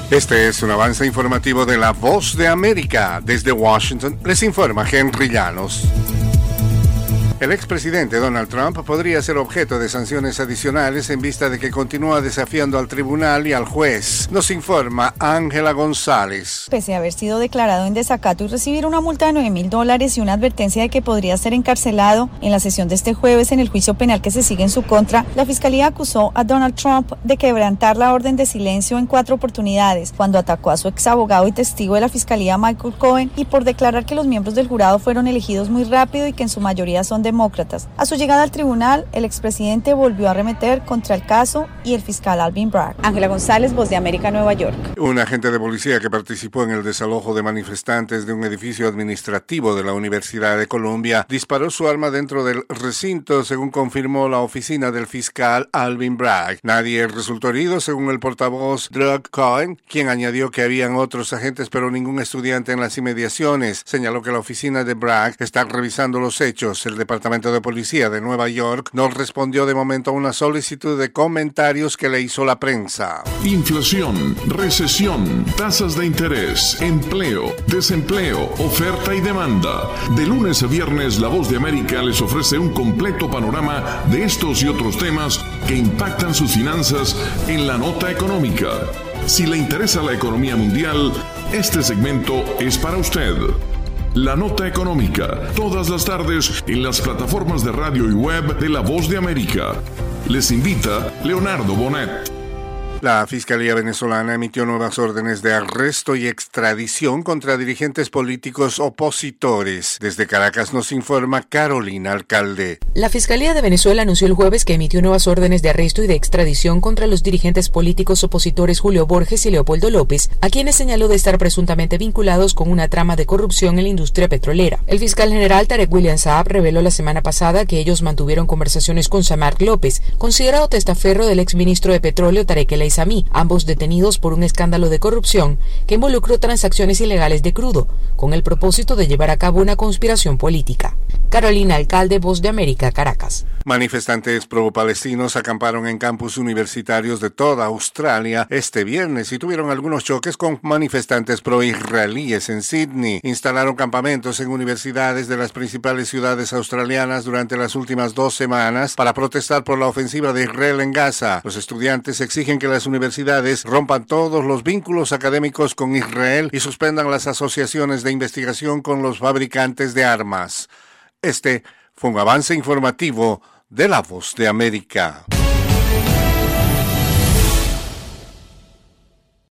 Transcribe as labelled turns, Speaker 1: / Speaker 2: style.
Speaker 1: Este es un avance informativo de La Voz de América. Desde Washington les informa Henry Llanos. El expresidente Donald Trump podría ser objeto de sanciones adicionales en vista de que continúa desafiando al tribunal y al juez. Nos informa Ángela González.
Speaker 2: Pese a haber sido declarado en desacato y recibir una multa de $9,000 y una advertencia de que podría ser encarcelado, en la sesión de este jueves en el juicio penal que se sigue en su contra, la fiscalía acusó a Donald Trump de quebrantar la orden de silencio en 4 oportunidades, cuando atacó a su ex abogado y testigo de la fiscalía Michael Cohen, y por declarar que los miembros del jurado fueron elegidos muy rápido y que en su mayoría son demócratas. A su llegada al tribunal, el expresidente volvió a arremeter contra el caso y el fiscal Alvin Bragg. Ángela González, Voz de América, Nueva York.
Speaker 1: Un agente de policía que participó en el desalojo de manifestantes de un edificio administrativo de la Universidad de Columbia disparó su arma dentro del recinto, según confirmó la oficina del fiscal Alvin Bragg. Nadie resultó herido, según el portavoz Doug Cohen, quien añadió que habían otros agentes pero ningún estudiante en las inmediaciones. Señaló que la oficina de Bragg está revisando los hechos. El Departamento de Policía de Nueva York no respondió de momento a una solicitud de comentarios que le hizo la prensa.
Speaker 3: Inflación, recesión, tasas de interés, empleo, desempleo, oferta y demanda. De lunes a viernes, La Voz de América les ofrece un completo panorama de estos y otros temas que impactan sus finanzas en la nota económica. Si le interesa la economía mundial, este segmento es para usted. La Nota Económica, todas las tardes en las plataformas de radio y web de La Voz de América. Les invita Leonardo Bonet.
Speaker 1: La Fiscalía venezolana emitió nuevas órdenes de arresto y extradición contra dirigentes políticos opositores. Desde Caracas nos informa Carolina Alcalde.
Speaker 4: La Fiscalía de Venezuela anunció el jueves que emitió nuevas órdenes de arresto y de extradición contra los dirigentes políticos opositores Julio Borges y Leopoldo López, a quienes señaló de estar presuntamente vinculados con una trama de corrupción en la industria petrolera. El fiscal general Tarek William Saab reveló la semana pasada que ellos mantuvieron conversaciones con Samark López, considerado testaferro del exministro de Petróleo Tarek El Aissami, ambos detenidos por un escándalo de corrupción que involucró transacciones ilegales de crudo, con el propósito de llevar a cabo una conspiración política. Carolina Alcalde, Voz de América, Caracas.
Speaker 1: Manifestantes pro-palestinos acamparon en campus universitarios de toda Australia este viernes y tuvieron algunos choques con manifestantes pro-israelíes en Sydney. Instalaron campamentos en universidades de las principales ciudades australianas durante las últimas 2 semanas para protestar por la ofensiva de Israel en Gaza. Los estudiantes exigen que las universidades rompan todos los vínculos académicos con Israel y suspendan las asociaciones de investigación con los fabricantes de armas. Este fue un avance informativo de La Voz de América.